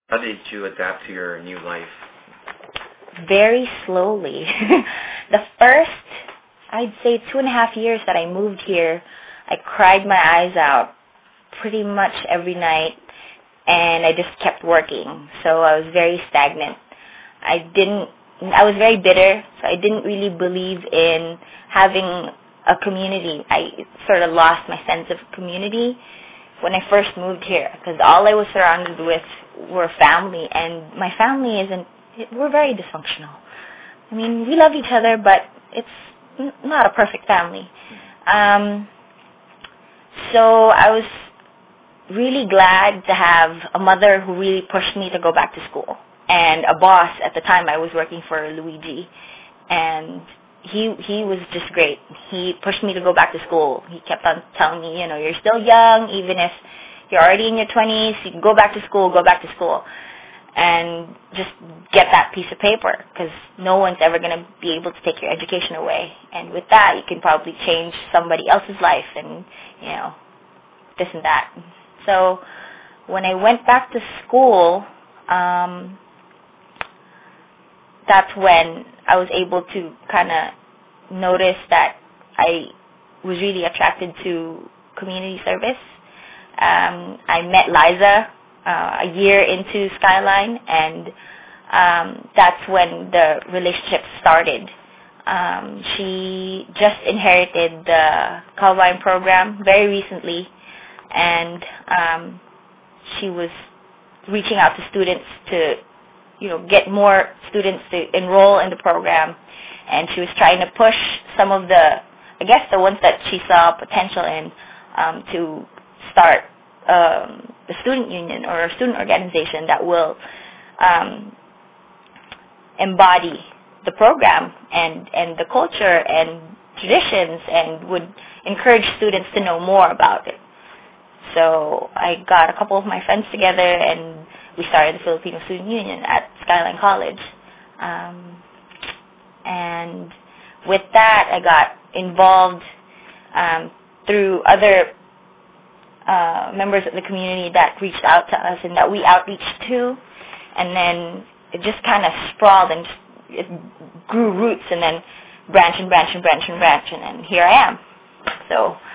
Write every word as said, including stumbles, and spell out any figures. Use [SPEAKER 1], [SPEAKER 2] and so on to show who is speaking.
[SPEAKER 1] How did you adapt to your new life?
[SPEAKER 2] Very slowly. The first, I'd say, two and a half years that I moved here, I cried my eyes out pretty much every night, and I just kept working. So I was very stagnant. I didn't, I was very bitter, so I didn't really believe in having a community. I sort of lost my sense of community when I first moved here, because all I was surrounded with were family, and my family isn't, we're very dysfunctional. I mean, we love each other, but it's n- not a perfect family. Um, so I was really glad to have a mother who really pushed me to go back to school, and a boss. At the time I was working for Luigi, and he he was just great. He pushed me to go back to school. He kept on telling me, you know, you're still young, even if you're already in your twenties, you can go back to school, go back to school, and just get that piece of paper, because no one's ever going to be able to take your education away. And with that, you can probably change somebody else's life, and, you know, this and that. So when I went back to school, um, that's when I was able to kind of notice that I was really attracted to community service. Um, I met Liza uh, a year into Skyline, and um, that's when the relationship started. Um, she just inherited the Calvine program very recently, and um, she was reaching out to students to, you know, get more students to enroll in the program, and she was trying to push some of the, I guess, the ones that she saw potential in, um, to start um, the student union or a student organization that will um, embody the program and, and the culture and traditions, and would encourage students to know more about it. So I got a couple of my friends together, and we started the Filipino Student Union at Skyline College. Um, and with that, I got involved um, through other uh, members of the community that reached out to us and that we outreached to. And then it just kind of sprawled and it grew roots, and then branch and branch and branch and branch, and then here I am. So